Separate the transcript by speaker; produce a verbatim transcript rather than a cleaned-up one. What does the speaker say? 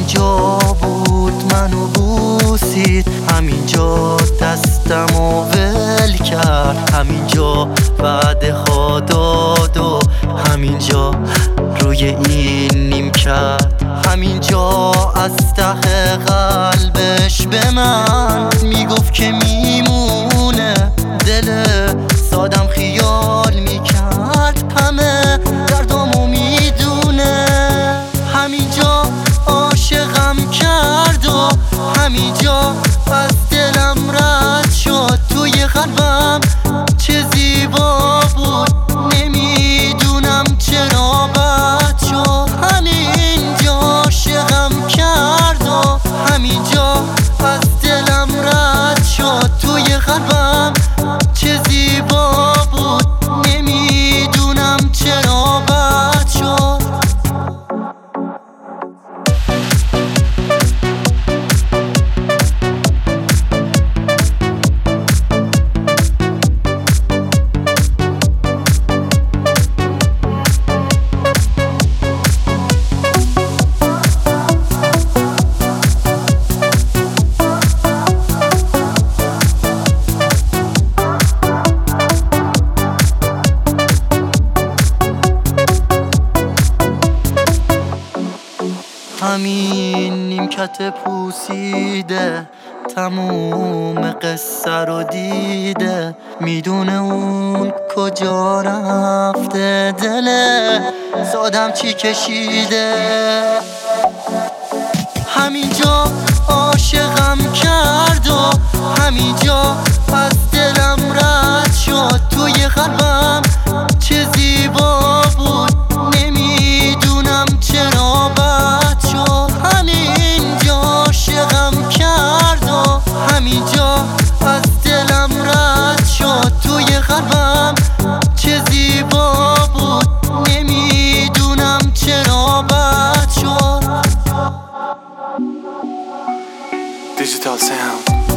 Speaker 1: همینجا بود منو بوسید، همینجا دستمو ول کرد، همینجا وعده ها داد و همینجا روی این نیم کرد، همینجا از ته قلبش به من میگفت که میمونه، دل سادم خیال میکرد همه دردامو میدونه، همینجا عاشقم کرد و همینجا از دلم رد شد، توی قلبم چه زیبا بود نمیدونم چرا بد شد، همینجا عاشقم کرد و همینجا از دلم رد شد، توی قلبم چه زیبا بود نمیدونم چرا بد شد. همین نیمکت پوسیده تموم قصه رو دیده، میدونه اون کجا رفته، دل سادم چی کشیده، همینجا عاشقم کرد و همینجا از دلم رد شد، توی قلبم چه زیبا بود نمیدونم چرا بد شد، همینجا عاشقم کرد و همینجا از دلم رد شد، توی قلبم چه زیبا بود نمیدونم چرا بد شد.
Speaker 2: Digital sound.